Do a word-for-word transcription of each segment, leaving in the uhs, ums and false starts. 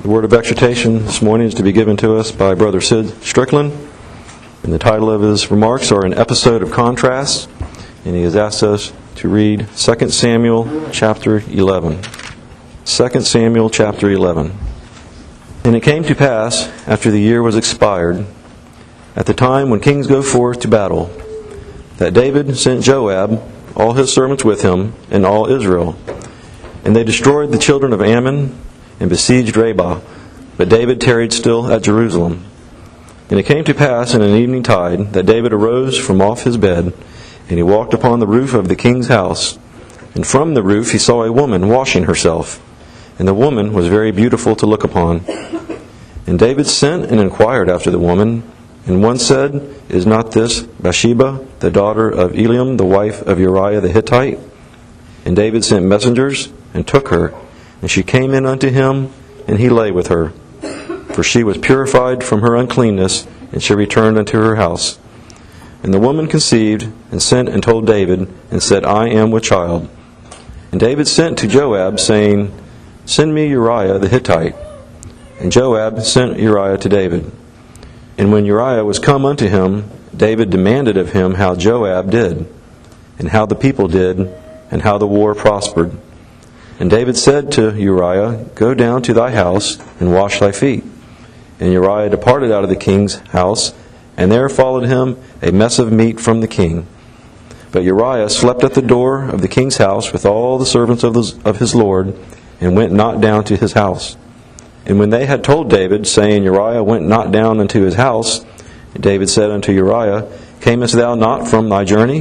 The word of exhortation this morning is to be given to us by Brother Sid Strickland. And the title of his remarks are An Episode of Contrast. And he has asked us to read Second Samuel chapter eleven. Second Samuel chapter eleven. And it came to pass, after the year was expired, at the time when kings go forth to battle, that David sent Joab, all his servants with him, and all Israel. And they destroyed the children of Ammon, and besieged Rabbah. But David tarried still at Jerusalem. And it came to pass in an evening tide that David arose from off his bed, and he walked upon the roof of the king's house. And from the roof he saw a woman washing herself, and the woman was very beautiful to look upon. And David sent and inquired after the woman, and one said, Is not this Bathsheba, the daughter of Eliam, the wife of Uriah the Hittite? And David sent messengers, and took her, and she came in unto him, and he lay with her. For she was purified from her uncleanness, and she returned unto her house. And the woman conceived, and sent and told David, and said, I am with child. And David sent to Joab, saying, Send me Uriah the Hittite. And Joab sent Uriah to David. And when Uriah was come unto him, David demanded of him how Joab did, and how the people did, and how the war prospered. And David said to Uriah, Go down to thy house, and wash thy feet. And Uriah departed out of the king's house, and there followed him a mess of meat from the king. But Uriah slept at the door of the king's house with all the servants of, the, of his lord, and went not down to his house. And when they had told David, saying, Uriah went not down unto his house, David said unto Uriah, Camest thou not from thy journey?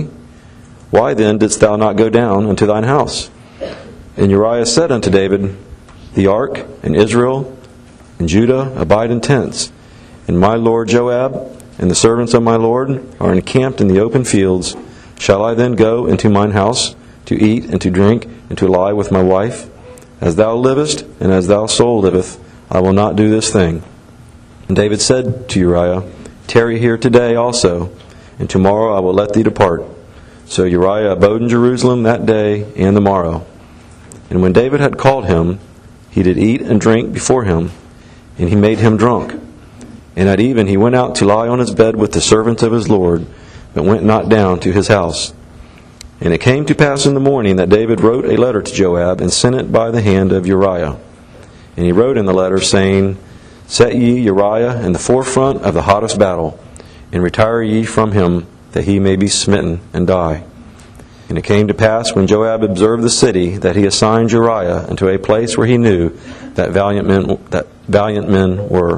Why then didst thou not go down unto thine house? And Uriah said unto David, The ark, and Israel, and Judah abide in tents, and my lord Joab, and the servants of my lord, are encamped in the open fields. Shall I then go into mine house, to eat, and to drink, and to lie with my wife? As thou livest, and as thy soul liveth, I will not do this thing. And David said to Uriah, Tarry here today also, and tomorrow I will let thee depart. So Uriah abode in Jerusalem that day and the morrow. And when David had called him, he did eat and drink before him, and he made him drunk. And at even he went out to lie on his bed with the servants of his lord, but went not down to his house. And it came to pass in the morning that David wrote a letter to Joab, and sent it by the hand of Uriah. And he wrote in the letter, saying, Set ye Uriah in the forefront of the hottest battle, and retire ye from him, that he may be smitten and die. And it came to pass, when Joab observed the city, that he assigned Uriah unto a place where he knew that valiant men that valiant men were.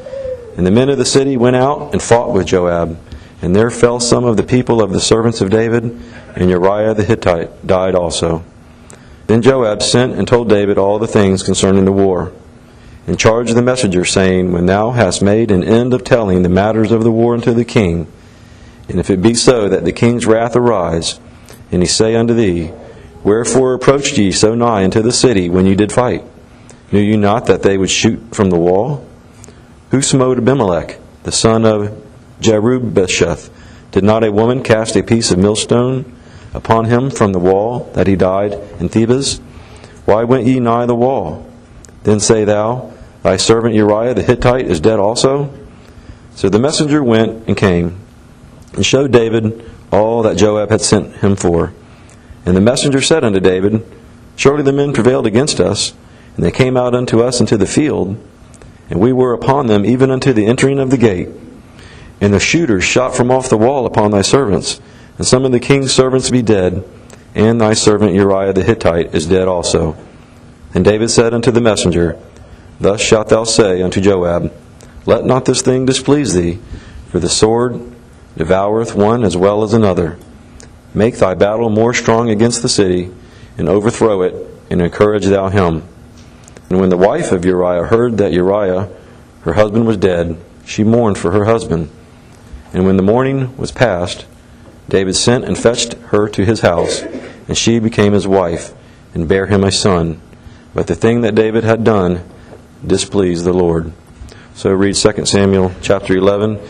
And the men of the city went out and fought with Joab, and there fell some of the people of the servants of David, and Uriah the Hittite died also. Then Joab sent and told David all the things concerning the war, and charged the messenger, saying, When thou hast made an end of telling the matters of the war unto the king, and if it be so that the king's wrath arise, and he say unto thee, Wherefore approached ye so nigh into the city when ye did fight? Knew ye not that they would shoot from the wall? Who smote Abimelech, the son of Jerubbesheth? Did not a woman cast a piece of millstone upon him from the wall, that he died in Thebez? Why went ye nigh the wall? Then say thou, Thy servant Uriah the Hittite is dead also? So the messenger went and came, and showed David all that Joab had sent him for. And the messenger said unto David, Surely the men prevailed against us, and they came out unto us into the field, and we were upon them even unto the entering of the gate. And the shooters shot from off the wall upon thy servants, and some of the king's servants be dead, and thy servant Uriah the Hittite is dead also. And David said unto the messenger, Thus shalt thou say unto Joab, Let not this thing displease thee, for the sword devoureth one as well as another. Make thy battle more strong against the city, and overthrow it, and encourage thou him. And when the wife of Uriah heard that Uriah, her husband, was dead, she mourned for her husband. And when the mourning was past, David sent and fetched her to his house, and she became his wife, and bare him a son. But the thing that David had done displeased the Lord. So read Second Samuel chapter eleven.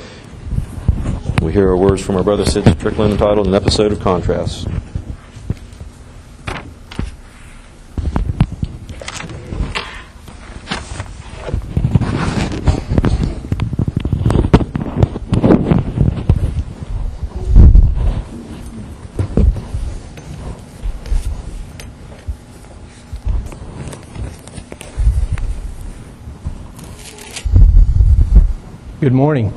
We hear our words from our brother Sid Strickland, entitled An Episode of Contrast. Good morning.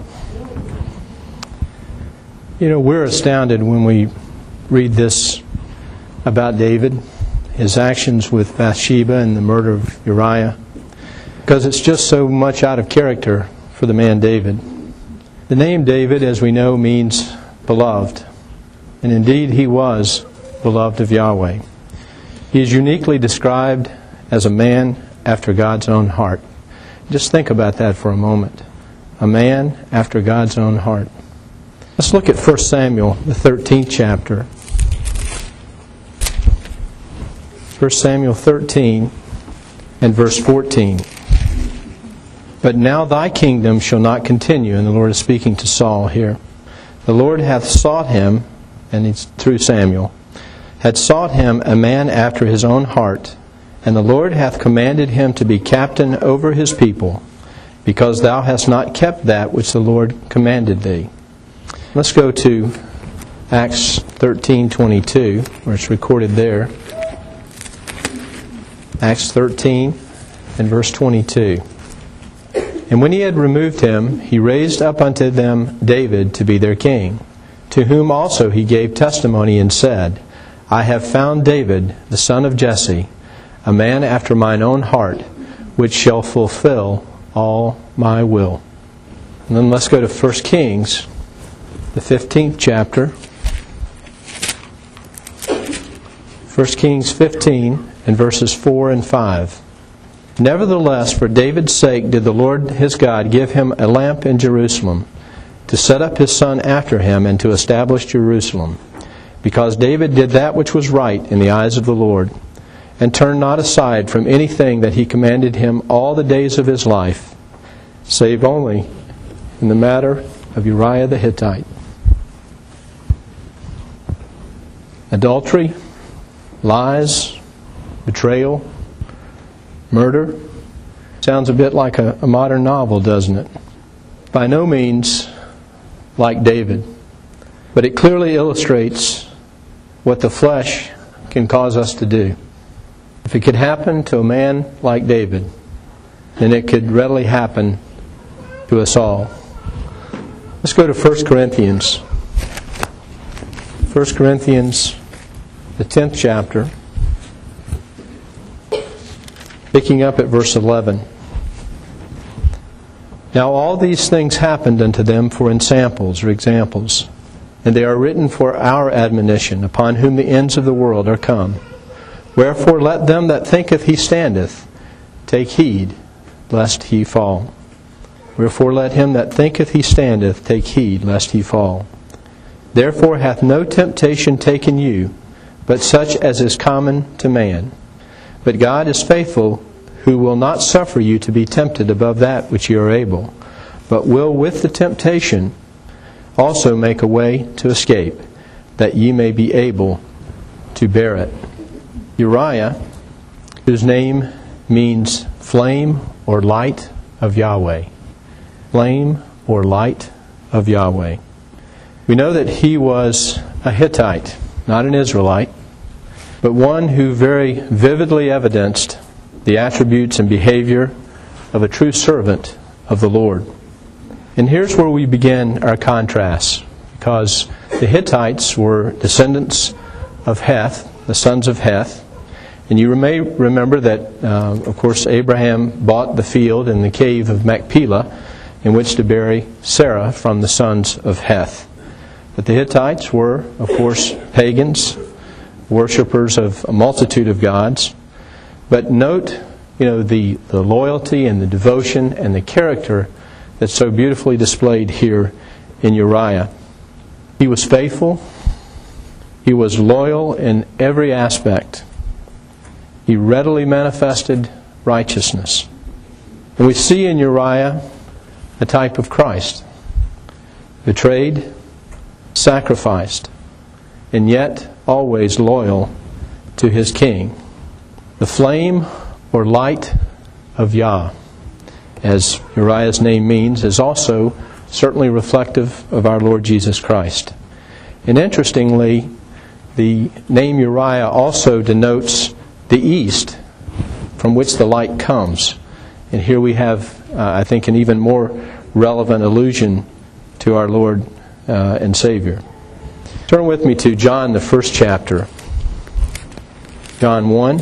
You know, we're astounded when we read this about David, his actions with Bathsheba and the murder of Uriah, because it's just so much out of character for the man David. The name David, as we know, means beloved, and indeed he was beloved of Yahweh. He is uniquely described as a man after God's own heart. Just think about that for a moment. A man after God's own heart. Let's look at First Samuel, the thirteenth chapter. First Samuel thirteen and verse fourteen. But now thy kingdom shall not continue. And the Lord is speaking to Saul here. The Lord hath sought him, and it's through Samuel, had sought him a man after his own heart, and the Lord hath commanded him to be captain over his people, because thou hast not kept that which the Lord commanded thee. Let's go to Acts thirteen twenty-two, where it's recorded there. Acts thirteen and verse twenty-two. And when he had removed him, he raised up unto them David to be their king, to whom also he gave testimony and said, I have found David, the son of Jesse, a man after mine own heart, which shall fulfill all my will. And then let's go to First Kings, the fifteenth chapter. First Kings fifteen and verses four and five. Nevertheless, for David's sake did the Lord his God give him a lamp in Jerusalem, to set up his son after him, and to establish Jerusalem. Because David did that which was right in the eyes of the Lord, and turned not aside from anything that he commanded him all the days of his life, save only in the matter of Uriah the Hittite. Adultery, lies, betrayal, murder. Sounds a bit like a, a modern novel, doesn't it? By no means like David, but it clearly illustrates what the flesh can cause us to do. If it could happen to a man like David, then it could readily happen to us all. Let's go to First Corinthians. First Corinthians, the tenth chapter, picking up at verse eleven. Now all these things happened unto them for ensamples or examples, and they are written for our admonition, upon whom the ends of the world are come. Wherefore let them that thinketh he standeth take heed, lest he fall. Wherefore let him that thinketh he standeth take heed, lest he fall. Therefore hath no temptation taken you, but such as is common to man. But God is faithful, who will not suffer you to be tempted above that which you are able, but will with the temptation also make a way to escape, that ye may be able to bear it. Uriah, whose name means flame or light of Yahweh. Flame or light of Yahweh. We know that he was a Hittite, not an Israelite, but one who very vividly evidenced the attributes and behavior of a true servant of the Lord. And here's where we begin our contrast, because the Hittites were descendants of Heth, the sons of Heth. And you may remember that, uh, of course, Abraham bought the field in the cave of Machpelah in which to bury Sarah from the sons of Heth. But the Hittites were, of course, pagans, worshippers of a multitude of gods. But note, you know, the, the loyalty and the devotion and the character that's so beautifully displayed here in Uriah. He was faithful. He was loyal in every aspect. He readily manifested righteousness. And we see in Uriah a type of Christ. Betrayed, sacrificed, and yet always loyal to his king. The flame or light of Yah, as Uriah's name means, is also certainly reflective of our Lord Jesus Christ. And interestingly, the name Uriah also denotes the east from which the light comes. And here we have, uh, I think, an even more relevant allusion to our Lord uh, and Savior. Turn with me to John, the first chapter. John one,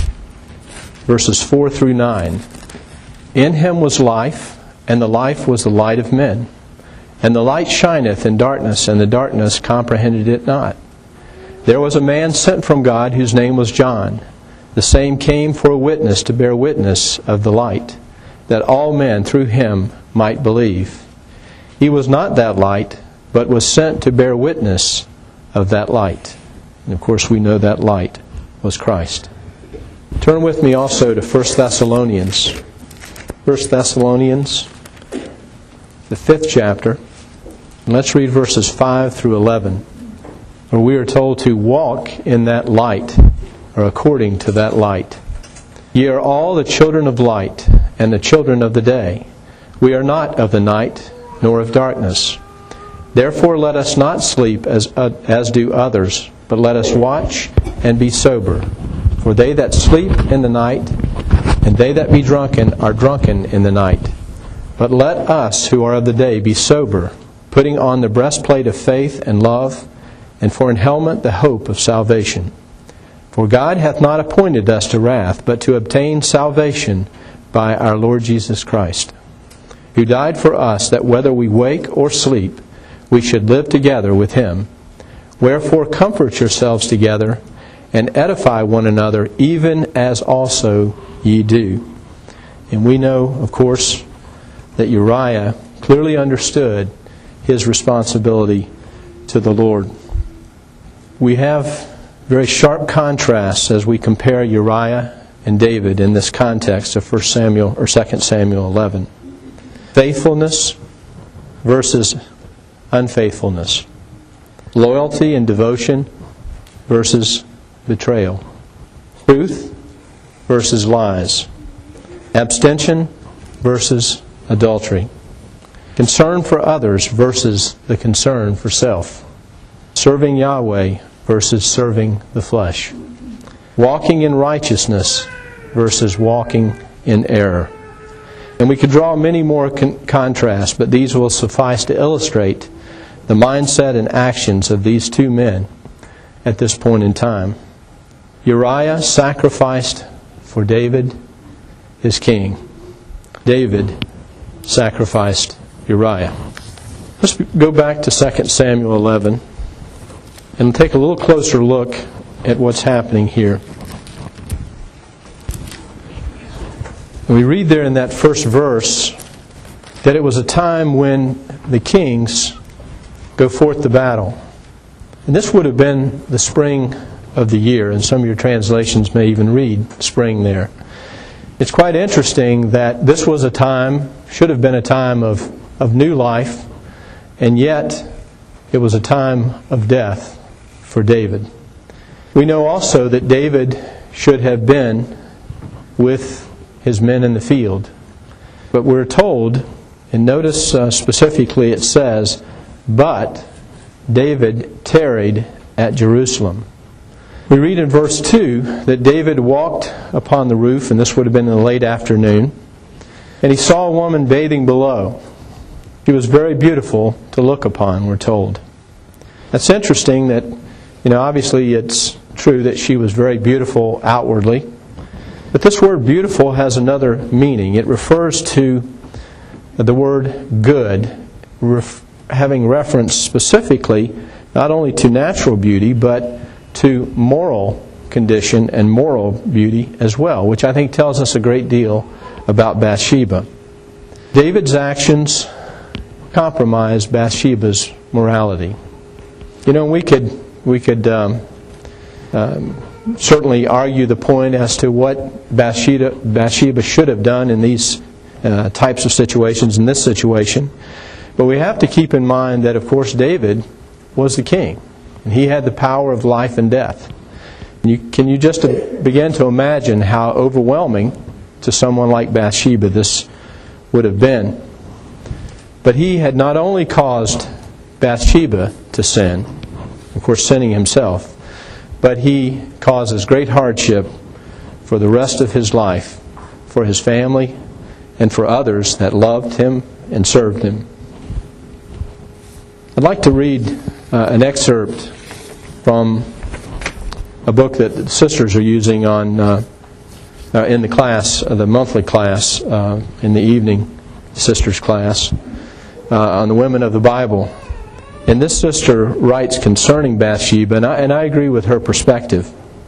verses four through nine. In him was life, and the life was the light of men. And the light shineth in darkness, and the darkness comprehended it not. There was a man sent from God, whose name was John. The same came for a witness to bear witness of the light, that all men through him might believe. He was not that light, but was sent to bear witness of that light. And of course we know that light was Christ. Turn with me also to First Thessalonians. First Thessalonians, the fifth chapter. And let's read verses five through eleven, where we are told to walk in that light, or according to that light. Ye are all the children of light, and the children of the day. We are not of the night, nor of darkness. Therefore let us not sleep as, uh, as do others, but let us watch and be sober. For they that sleep in the night, and they that be drunken, are drunken in the night. But let us who are of the day be sober, putting on the breastplate of faith and love, and for an helmet the hope of salvation. For God hath not appointed us to wrath, but to obtain salvation by our Lord Jesus Christ, who died for us, that whether we wake or sleep, we should live together with him. Wherefore comfort yourselves together, and edify one another, even as also ye do. And we know, of course, that Uriah clearly understood his responsibility to the Lord. We have very sharp contrasts as we compare Uriah and David in this context of First Samuel or Second Samuel eleven. Faithfulness versus unfaithfulness. Loyalty and devotion versus betrayal. Truth versus lies. Abstention versus adultery. Concern for others versus the concern for self. Serving Yahweh versus serving the flesh. Walking in righteousness versus walking in error. And we could draw many more con- contrasts, but these will suffice to illustrate the mindset and actions of these two men at this point in time. Uriah sacrificed for David, his king. David sacrificed Uriah. Let's go back to Second Samuel eleven and take a little closer look at what's happening here. We read there in that first verse that it was a time when the kings go forth to battle. And this would have been the spring of the year, and some of your translations may even read spring there. It's quite interesting that this was a time, should have been a time of, of new life, and yet it was a time of death for David. We know also that David should have been with his men in the field. But we're told, and notice uh, specifically it says, but David tarried at Jerusalem. We read in verse two that David walked upon the roof, and this would have been in the late afternoon, and he saw a woman bathing below. She was very beautiful to look upon, we're told. That's interesting that, you know, obviously it's true that she was very beautiful outwardly, but this word beautiful has another meaning. It refers to the word good, ref- having reference specifically not only to natural beauty, but to moral condition and moral beauty as well, which I think tells us a great deal about Bathsheba. David's actions compromised Bathsheba's morality. You know, we could we could um, um, certainly argue the point as to what Bathsheba, Bathsheba should have done in these uh, types of situations, in this situation. But we have to keep in mind that, of course, David was the king. And he had the power of life and death. And you, can you just begin to imagine how overwhelming to someone like Bathsheba this would have been? But he had not only caused Bathsheba to sin, of course sinning himself, but he causes great hardship for the rest of his life, for his family, and for others that loved him and served him. I'd like to read uh, an excerpt from a book that the sisters are using on uh, uh, in the class, uh, the monthly class, uh, in the evening sisters class, uh, on the women of the Bible. And this sister writes concerning Bathsheba, and I, and I agree with her perspective.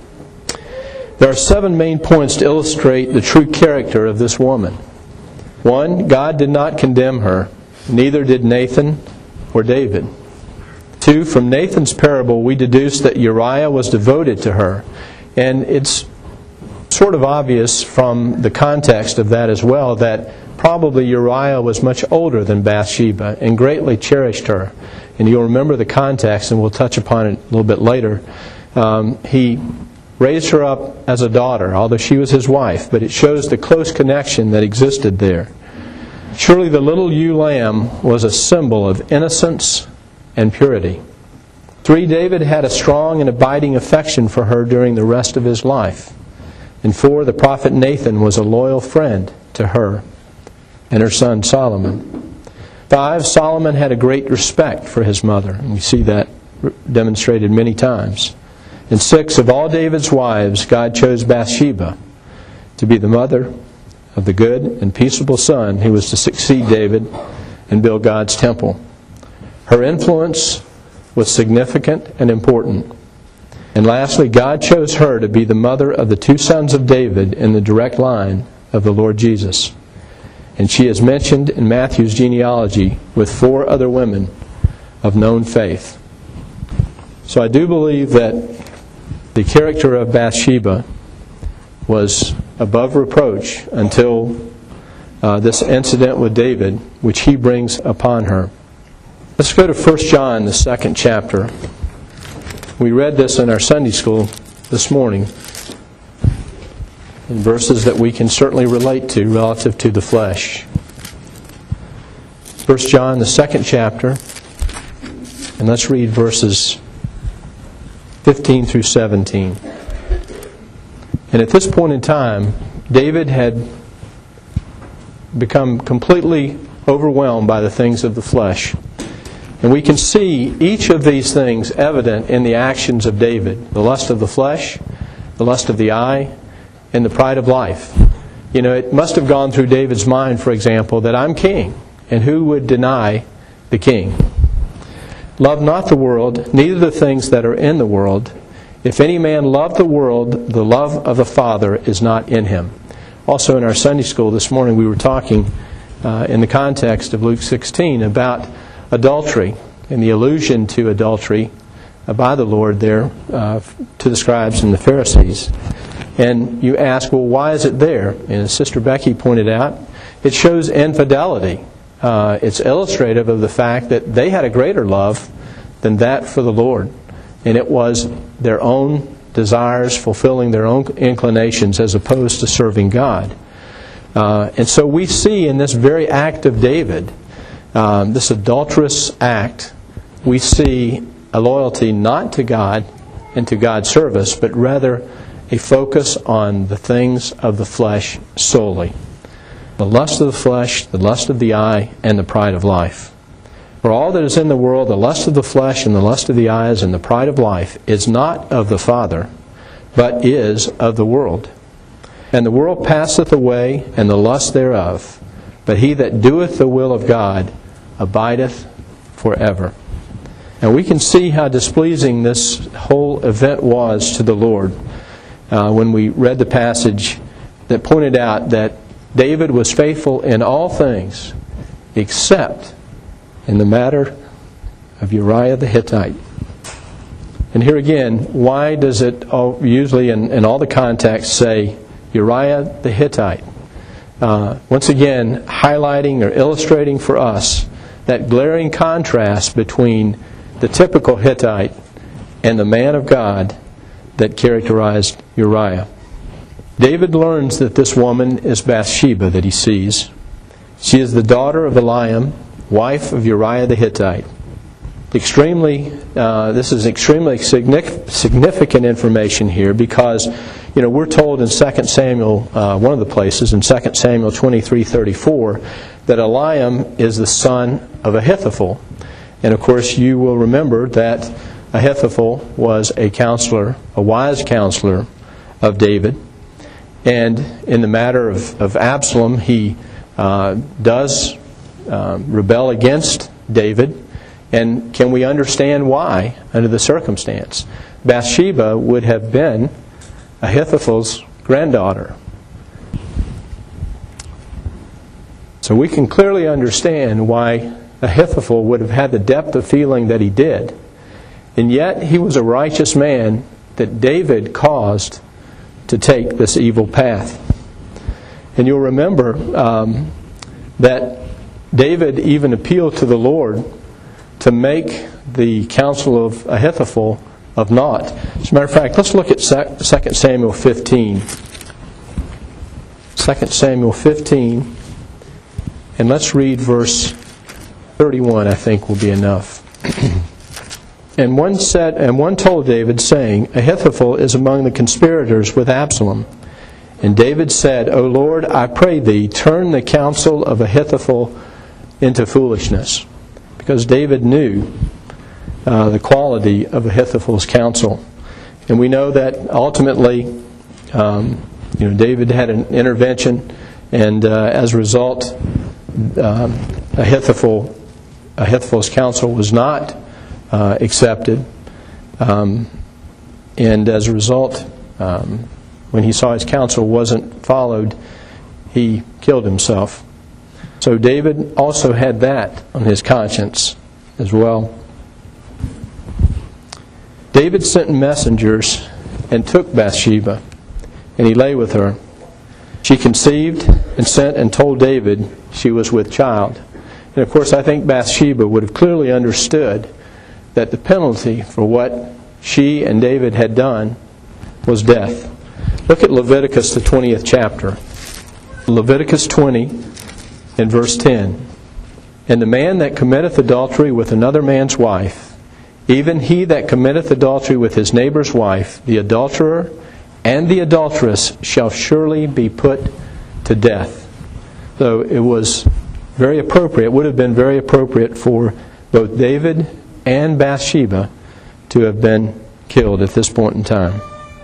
There are seven main points to illustrate the true character of this woman. One, God did not condemn her, neither did Nathan or David. Two, from Nathan's parable we deduce that Uriah was devoted to her. And it's sort of obvious from the context of that as well that probably Uriah was much older than Bathsheba and greatly cherished her. And you'll remember the context, and we'll touch upon it a little bit later. Um, he raised her up as a daughter, although she was his wife, but it shows the close connection that existed there. Surely the little ewe lamb was a symbol of innocence and purity. Three, David had a strong and abiding affection for her during the rest of his life. And four, the prophet Nathan was a loyal friend to her and her son Solomon. Five, Solomon had a great respect for his mother, and we see that demonstrated many times. And six, of all David's wives, God chose Bathsheba to be the mother of the good and peaceable son who was to succeed David and build God's temple. Her influence was significant and important. And lastly, God chose her to be the mother of the two sons of David in the direct line of the Lord Jesus. And she is mentioned in Matthew's genealogy with four other women of known faith. So I do believe that the character of Bathsheba was above reproach until uh, this incident with David, which he brings upon her. Let's go to First John, the second chapter. We read this in our Sunday school this morning, in verses that we can certainly relate to relative to the flesh. First John, the second chapter, and let's read verses fifteen through seventeen. And at this point in time, David had become completely overwhelmed by the things of the flesh. And we can see each of these things evident in the actions of David. The lust of the flesh, the lust of the eye, and the pride of life. You know, it must have gone through David's mind, for example, that I'm king, and who would deny the king? Love not the world, neither the things that are in the world. If any man love the world, the love of the Father is not in him. Also in our Sunday school this morning, we were talking uh, in the context of Luke sixteen about adultery and the allusion to adultery uh, by the Lord there uh, to the scribes and the Pharisees. And you ask, well, why is it there? And as Sister Becky pointed out, it shows infidelity. Uh, it's illustrative of the fact that they had a greater love than that for the Lord. And it was their own desires, fulfilling their own inclinations as opposed to serving God. Uh, and so we see in this very act of David, um, this adulterous act, we see a loyalty not to God and to God's service, but rather a focus on the things of the flesh solely. The lust of the flesh, the lust of the eye, and the pride of life. For all that is in the world, the lust of the flesh and the lust of the eyes and the pride of life is not of the Father, but is of the world. And the world passeth away, and the lust thereof. But he that doeth the will of God abideth forever. And we can see how displeasing this whole event was to the Lord uh, when we read the passage that pointed out that David was faithful in all things except in the matter of Uriah the Hittite. And here again, why does it usually in, in all the contexts say Uriah the Hittite? Uh, once again, highlighting or illustrating for us that glaring contrast between the typical Hittite and the man of God that characterized Uriah. David learns that this woman is Bathsheba that he sees. She is the daughter of Eliam, wife of Uriah the Hittite. Extremely, uh, this is extremely significant information here because, you know, we're told in Second Samuel, uh, one of the places in Second Samuel twenty-three thirty-four, that Eliam is the son of Ahithophel. And of course you will remember that Ahithophel was a counselor, a wise counselor of David. And in the matter of, of Absalom, he uh, does uh, rebel against David. And can we understand why under the circumstance? Bathsheba would have been Ahithophel's granddaughter. So we can clearly understand why Ahithophel would have had the depth of feeling that he did. And yet he was a righteous man that David caused to take this evil path. And you'll remember um, that David even appealed to the Lord to make the counsel of Ahithophel of naught. As a matter of fact, let's look at Second Samuel fifteen. Second Samuel fifteen, and let's read verse thirty-one, I think will be enough. And one said, and one told David, saying, Ahithophel is among the conspirators with Absalom. And David said, O Lord, I pray thee, turn the counsel of Ahithophel into foolishness. Because David knew uh, the quality of Ahithophel's counsel. And we know that ultimately, um, you know, David had an intervention, and uh, as a result, uh, Ahithophel, Ahithophel's counsel was not uh, accepted. Um, and as a result, um, when he saw his counsel wasn't followed, he killed himself. So David also had that on his conscience as well. David sent messengers and took Bathsheba, and he lay with her. She conceived and sent and told David she was with child. And of course, I think Bathsheba would have clearly understood that the penalty for what she and David had done was death. Look at Leviticus, the twentieth chapter. Leviticus twenty, in verse ten. And the man that committeth adultery with another man's wife, even he that committeth adultery with his neighbor's wife, the adulterer and the adulteress shall surely be put to death. So it was very appropriate, it would have been very appropriate for both David and Bathsheba to have been killed at this point in time.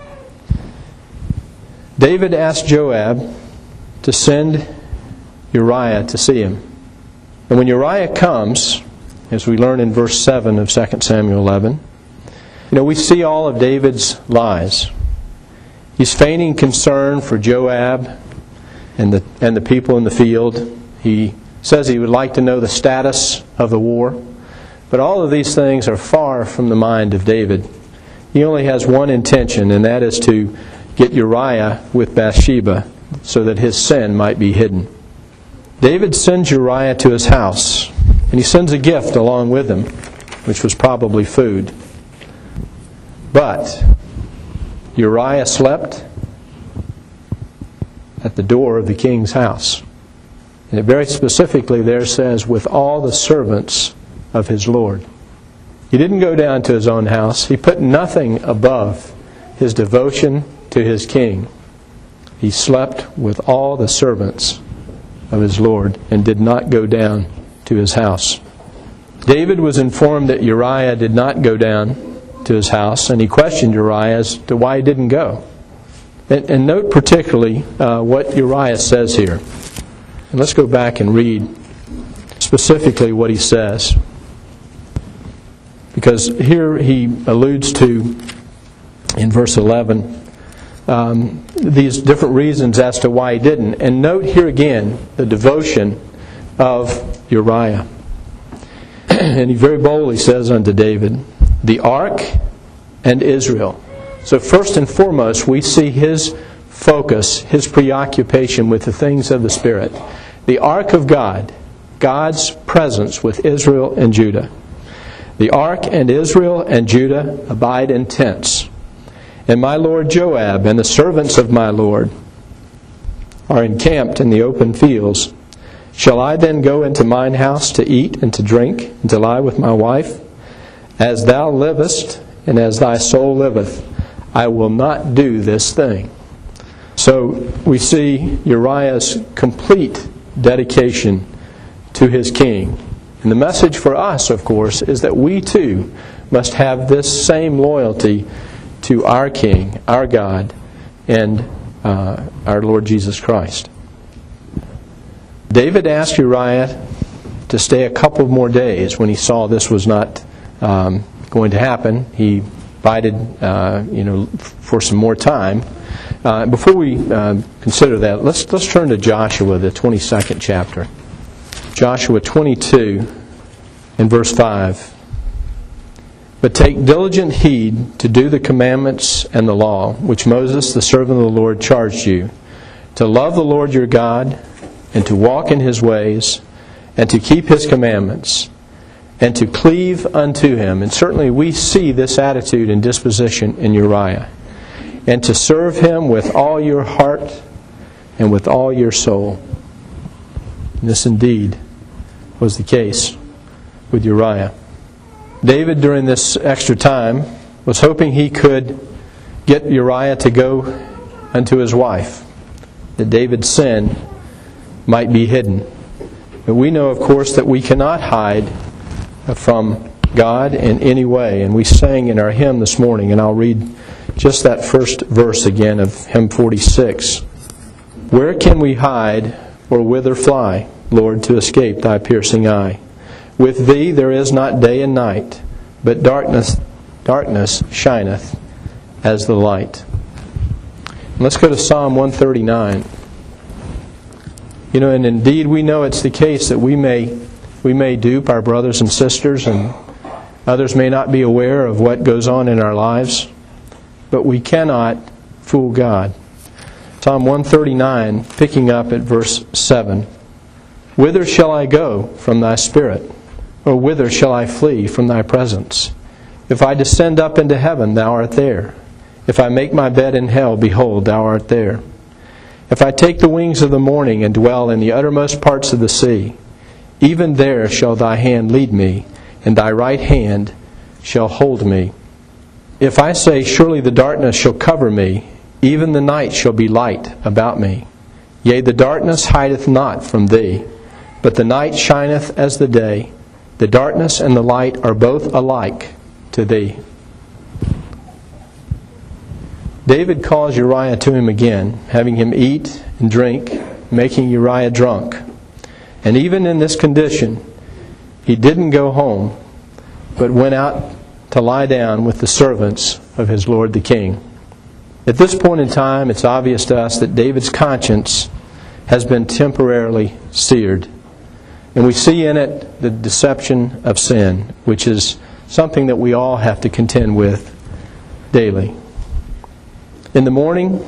David asked Joab to send Uriah to see him. And when Uriah comes, as we learn in verse seven of Second Samuel eleven, you know, we see all of David's lies. He's feigning concern for Joab and the and the people in the field. He says he would like to know the status of the war. But all of these things are far from the mind of David. He only has one intention, and that is to get Uriah with Bathsheba so that his sin might be hidden. David sends Uriah to his house, and he sends a gift along with him, which was probably food. But Uriah slept at the door of the king's house. And it very specifically there says, with all the servants of his Lord. He didn't go down to his own house. He put nothing above his devotion to his king. He slept with all the servants of his Lord and did not go down to his house. David was informed that Uriah did not go down to his house, and he questioned Uriah as to why he didn't go. And, and note particularly uh, what Uriah says here. And let's go back and read specifically what he says. Because here he alludes to, in verse eleven, um, these different reasons as to why he didn't. And note here again the devotion of Uriah. And he very boldly says unto David, the ark and Israel. So first and foremost, we see his focus, his preoccupation with the things of the Spirit. The ark of God, God's presence with Israel and Judah. The ark and Israel and Judah abide in tents. And my lord Joab and the servants of my lord are encamped in the open fields. Shall I then go into mine house to eat and to drink and to lie with my wife? As thou livest and as thy soul liveth, I will not do this thing. So we see Uriah's complete dedication to his king. And the message for us, of course, is that we too must have this same loyalty to our King, our God, and uh, our Lord Jesus Christ. David asked Uriah to stay a couple more days when he saw this was not um, going to happen. He bided, uh, you know, for some more time. Uh, before we uh, consider that, let's let's turn to Joshua, the twenty-second chapter. Joshua twenty-two and verse five. But take diligent heed to do the commandments and the law, which Moses, the servant of the Lord, charged you, to love the Lord your God, and to walk in his ways, and to keep his commandments, and to cleave unto him. And certainly we see this attitude and disposition in Uriah. And to serve him with all your heart and with all your soul. And this indeed was the case with Uriah. David, during this extra time, was hoping he could get Uriah to go unto his wife, that David's sin might be hidden. But we know, of course, that we cannot hide from God in any way. And we sang in our hymn this morning, and I'll read just that first verse again of hymn forty-six. Where can we hide or whither fly, Lord, to escape thy piercing eye? With thee there is not day and night, but darkness darkness shineth as the light. And let's go to Psalm one thirty-nine. You know, and indeed we know it's the case that we may we may dupe our brothers and sisters, and others may not be aware of what goes on in our lives, but we cannot fool God. Psalm one thirty-nine, picking up at verse seven. Whither shall I go from thy spirit? Or whither shall I flee from thy presence? If I descend up into heaven, thou art there. If I make my bed in hell, behold, thou art there. If I take the wings of the morning and dwell in the uttermost parts of the sea, even there shall thy hand lead me, and thy right hand shall hold me. If I say, surely the darkness shall cover me, even the night shall be light about me. Yea, the darkness hideth not from thee, but the night shineth as the day. The darkness and the light are both alike to thee. David calls Uriah to him again, having him eat and drink, making Uriah drunk. And even in this condition, he didn't go home, but went out to lie down with the servants of his Lord the King. At this point in time, it's obvious to us that David's conscience has been temporarily seared. And we see in it the deception of sin, which is something that we all have to contend with daily. In the morning,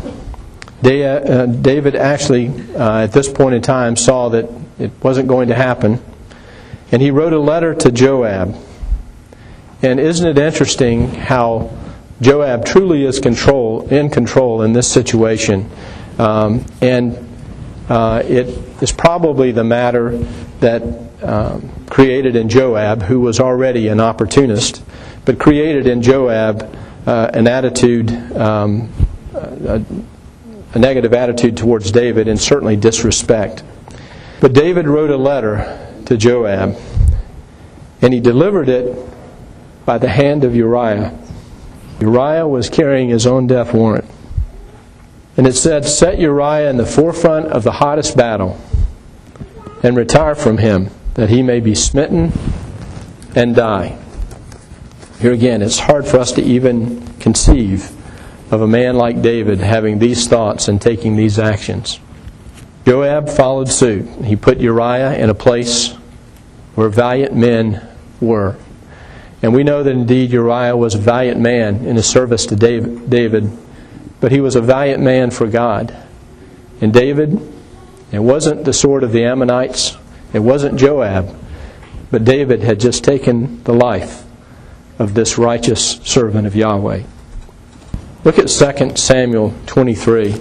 David actually, uh, at this point in time, saw that it wasn't going to happen. And he wrote a letter to Joab. And isn't it interesting how Joab truly is control in control in this situation? Um, and uh, it is probably the matter that um, created in Joab, who was already an opportunist, but created in Joab uh, an attitude, um, a, a negative attitude towards David, and certainly disrespect. But David wrote a letter to Joab, and he delivered it by the hand of Uriah. Uriah was carrying his own death warrant. And it said, set Uriah in the forefront of the hottest battle, and retire from him, that he may be smitten and die. Here again, it's hard for us to even conceive of a man like David having these thoughts and taking these actions. Joab followed suit. He put Uriah in a place where valiant men were. And we know that indeed Uriah was a valiant man in his service to David, but he was a valiant man for God. And David, it wasn't the sword of the Ammonites, it wasn't Joab, but David had just taken the life of this righteous servant of Yahweh. Look at Second Samuel twenty-three.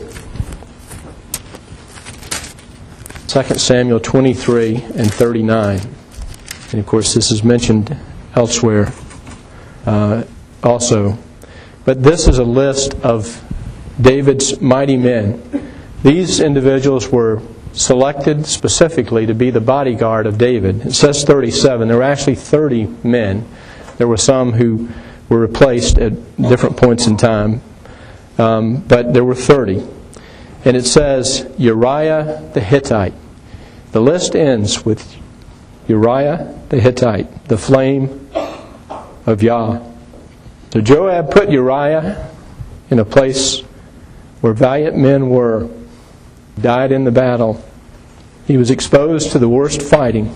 Second Samuel twenty-three and thirty-nine. And of course this is mentioned elsewhere uh, also. But this is a list of David's mighty men. These individuals were selected specifically to be the bodyguard of David. It says thirty-seven. There were actually thirty men. There were some who were replaced at different points in time. Um, but there were thirty. And it says Uriah the Hittite. The list ends with Uriah the Hittite, the flame of Yah. So Joab put Uriah in a place where valiant men were, died in the battle. He was exposed to the worst fighting.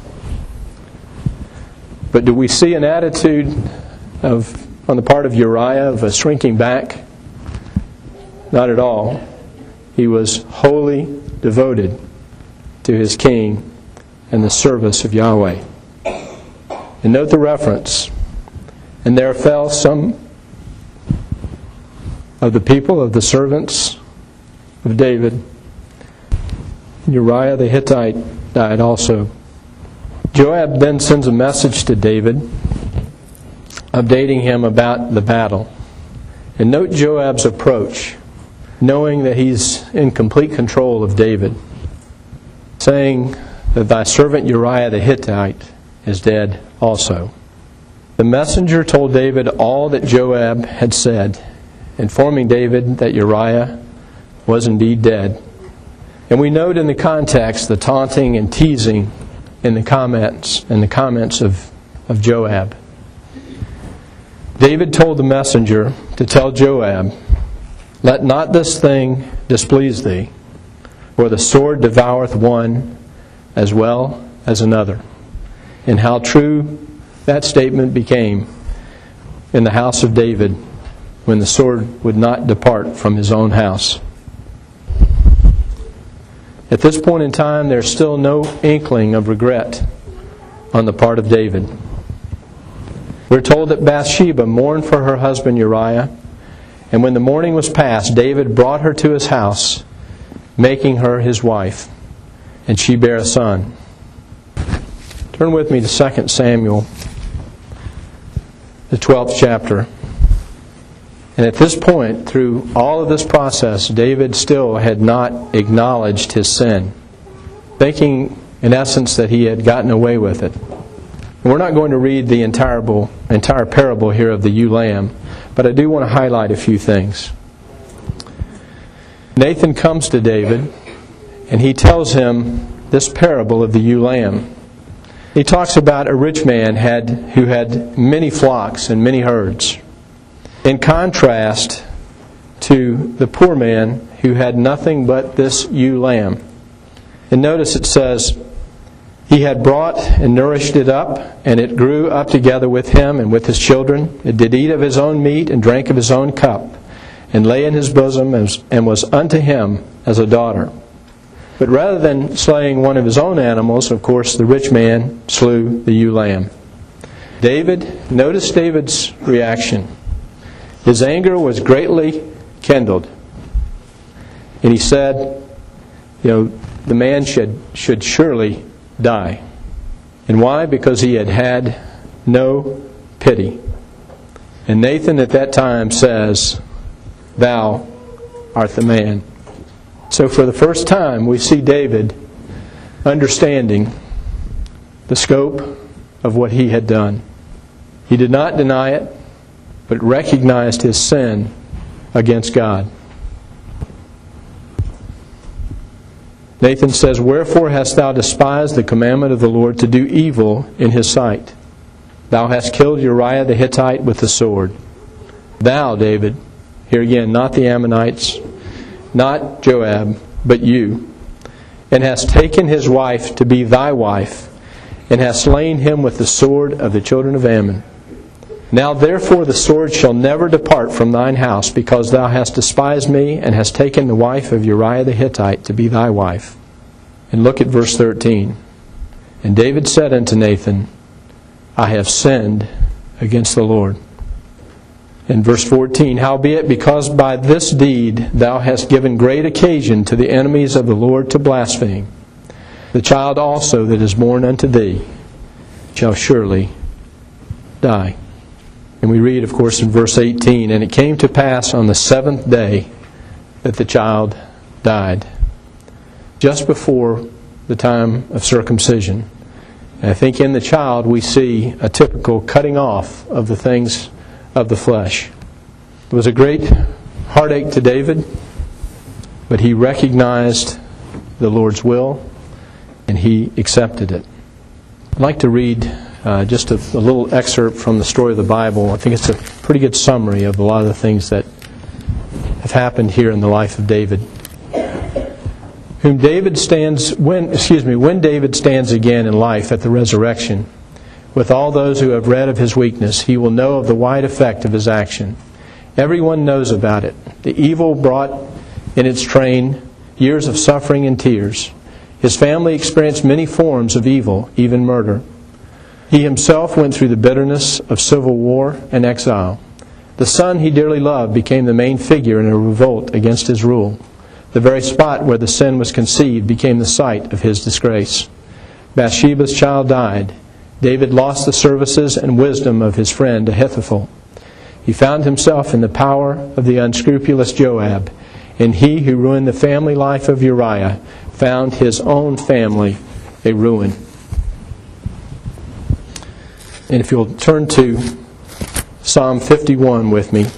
But do we see an attitude of, on the part of Uriah, of a shrinking back? Not at all. He was wholly devoted to his king and the service of Yahweh. And note the reference. And there fell some of the people, of the servants of David. Uriah the Hittite died also. Joab then sends a message to David, updating him about the battle. And note Joab's approach, knowing that he's in complete control of David, saying that thy servant Uriah the Hittite is dead also. The messenger told David all that Joab had said, informing David that Uriah was indeed dead. And we note in the context the taunting and teasing in the comments and the comments of, of Joab. David told the messenger to tell Joab, let not this thing displease thee, for the sword devoureth one as well as another. And how true that statement became in the house of David when the sword would not depart from his own house. At this point in time, there's still no inkling of regret on the part of David. We're told that Bathsheba mourned for her husband Uriah, and when the mourning was past, David brought her to his house, making her his wife, and she bare a son. Turn with me to Second Samuel, the twelfth chapter. And at this point, through all of this process, David still had not acknowledged his sin, thinking, in essence, that he had gotten away with it. And we're not going to read the entire, entire parable here of the ewe lamb, but I do want to highlight a few things. Nathan comes to David, and he tells him this parable of the ewe lamb. He talks about a rich man had who had many flocks and many herds, in contrast to the poor man who had nothing but this ewe lamb. And notice it says, he had brought and nourished it up, and it grew up together with him and with his children. It did eat of his own meat and drank of his own cup, and lay in his bosom and was unto him as a daughter. But rather than slaying one of his own animals, of course, the rich man slew the ewe lamb. David, notice David's reaction. His anger was greatly kindled. And he said, you know, the man should, should surely die. And why? Because he had had no pity. And Nathan at that time says, thou art the man. So for the first time, we see David understanding the scope of what he had done. He did not deny it, but recognized his sin against God. Nathan says, wherefore hast thou despised the commandment of the Lord to do evil in his sight? Thou hast killed Uriah the Hittite with the sword. Thou, David, here again, not the Ammonites, not Joab, but you, and hast taken his wife to be thy wife, and hast slain him with the sword of the children of Ammon. Now therefore the sword shall never depart from thine house, because thou hast despised me, and hast taken the wife of Uriah the Hittite to be thy wife. And look at verse thirteen. And David said unto Nathan, I have sinned against the Lord. In verse fourteen, howbeit, because by this deed thou hast given great occasion to the enemies of the Lord to blaspheme, the child also that is born unto thee shall surely die. And we read, of course, in verse eighteen, and it came to pass on the seventh day that the child died. just before the time of circumcision. And I think in the child we see a typical cutting off of the things of the flesh. It was a great heartache to David, but he recognized the Lord's will and he accepted it. I'd like to read uh, just a, a little excerpt from the story of the Bible. I think it's a pretty good summary of a lot of the things that have happened here in the life of David. Whom David stands when excuse me when David stands again in life at the resurrection, with all those who have read of his weakness, he will know of the wide effect of his action. Everyone knows about it. The evil brought in its train years of suffering and tears. His family experienced many forms of evil, even murder. He himself went through the bitterness of civil war and exile. The son he dearly loved became the main figure in a revolt against his rule. The very spot where the sin was conceived became the site of his disgrace. Bathsheba's child died. David lost the services and wisdom of his friend Ahithophel. He found himself in the power of the unscrupulous Joab, and he who ruined the family life of Uriah found his own family a ruin. And if you'll turn to Psalm fifty-one with me.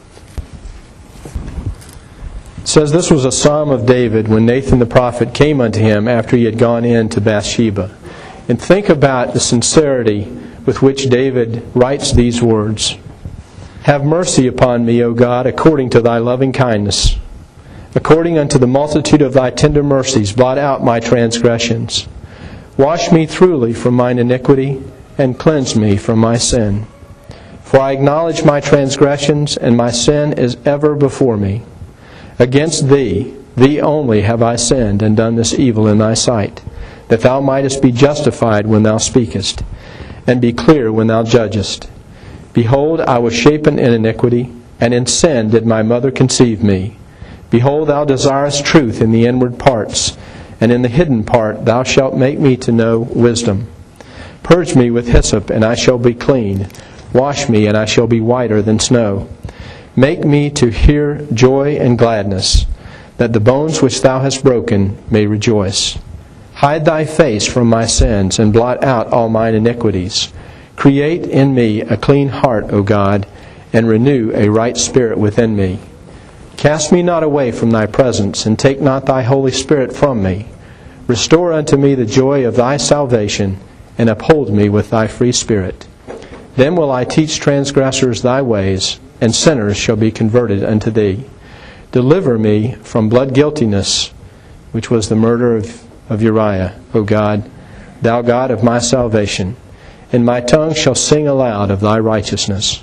It says, "This was a psalm of David when Nathan the prophet came unto him after he had gone in to Bathsheba." And think about the sincerity with which David writes these words. "Have mercy upon me, O God, according to thy loving kindness. According unto the multitude of thy tender mercies, blot out my transgressions. Wash me thoroughly from mine iniquity, and cleanse me from my sin. For I acknowledge my transgressions, and my sin is ever before me. Against thee, thee only have I sinned, and done this evil in thy sight, that thou mightest be justified when thou speakest, and be clear when thou judgest. Behold, I was shapen in iniquity, and in sin did my mother conceive me. Behold, thou desirest truth in the inward parts, and in the hidden part thou shalt make me to know wisdom. Purge me with hyssop, and I shall be clean. Wash me, and I shall be whiter than snow. Make me to hear joy and gladness, that the bones which thou hast broken may rejoice. Hide thy face from my sins, and blot out all mine iniquities. Create in me a clean heart, O God, and renew a right spirit within me. Cast me not away from thy presence, and take not thy Holy Spirit from me. Restore unto me the joy of thy salvation, and uphold me with thy free spirit. Then will I teach transgressors thy ways, and sinners shall be converted unto thee. Deliver me from blood guiltiness, which was the murder of, of Uriah, O God, thou God of my salvation. And my tongue shall sing aloud of thy righteousness.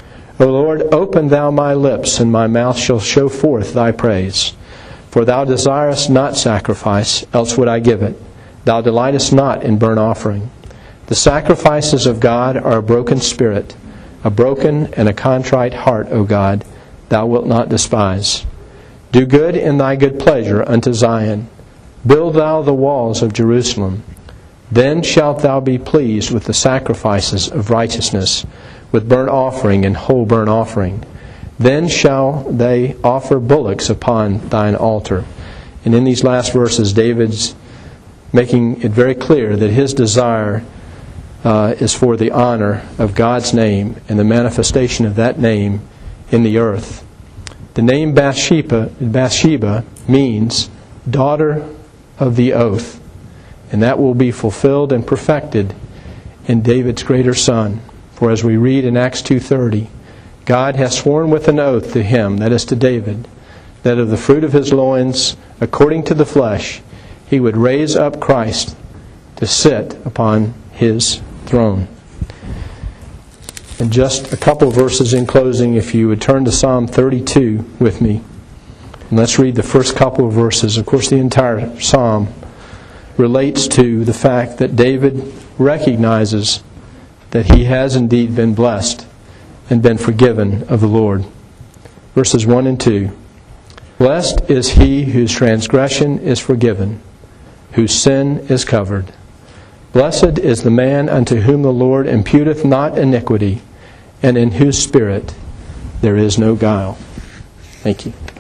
O Lord, open thou my lips, and my mouth shall show forth thy praise. For thou desirest not sacrifice, else would I give it. Thou delightest not in burnt offering. The sacrifices of God are a broken spirit, a broken and a contrite heart, O God, thou wilt not despise. Do good in thy good pleasure unto Zion. Build thou the walls of Jerusalem. Then shalt thou be pleased with the sacrifices of righteousness, with burnt offering and whole burnt offering. Then shall they offer bullocks upon thine altar." And in these last verses, David's making it very clear that his desire uh, is for the honor of God's name and the manifestation of that name in the earth. The name Bathsheba, Bathsheba means daughter of the oath. And that will be fulfilled and perfected in David's greater son. For as we read in Acts two thirty, God has sworn with an oath to him, that is to David, that of the fruit of his loins, according to the flesh, he would raise up Christ to sit upon his throne. And just a couple of verses in closing, if you would turn to Psalm thirty-two with me. And let's read the first couple of verses. Of course, the entire psalm relates to the fact that David recognizes that he has indeed been blessed and been forgiven of the Lord. Verses one and two. "Blessed is he whose transgression is forgiven, whose sin is covered. Blessed is the man unto whom the Lord imputeth not iniquity, and in whose spirit there is no guile." Thank you.